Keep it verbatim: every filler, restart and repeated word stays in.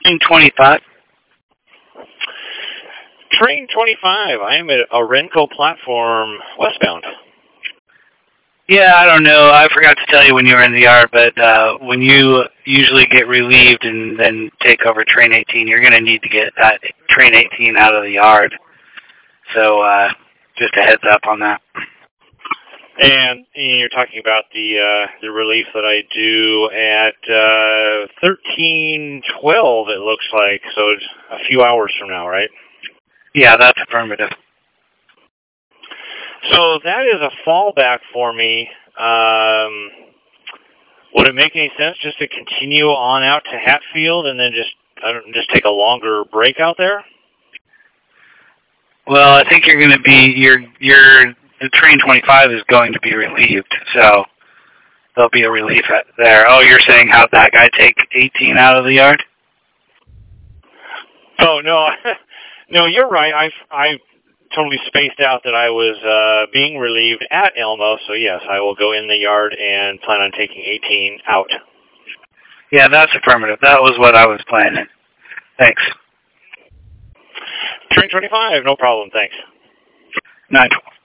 Train twenty-five. Train twenty-five. I am at a Renko platform westbound. Yeah, I don't know. I forgot to tell you when you were in the yard, but uh, when you usually get relieved and then take over Train eighteen, you're going to need to get that Train eighteen out of the yard. So uh, just a heads up on that. And you're talking about the uh, the relief that I do at uh, thirteen twelve, it looks like. So it's a few hours from now, right? Yeah, that's affirmative. So that is a fallback for me. Um, would it make any sense just to continue on out to Hatfield and then just I don't just take a longer break out there? Well, I think you're going to be your your the Train twenty-five is going to be relieved, so there'll be a relief at there. Oh, you're saying how that guy take eighteen out of the yard? Oh no, no, you're right. I I totally spaced out that I was uh, being relieved at Elmo. So yes, I will go in the yard and plan on taking eighteen out. Yeah, that's affirmative. That was what I was planning. Thanks. Train twenty-five, no problem. Thanks. nine twelve.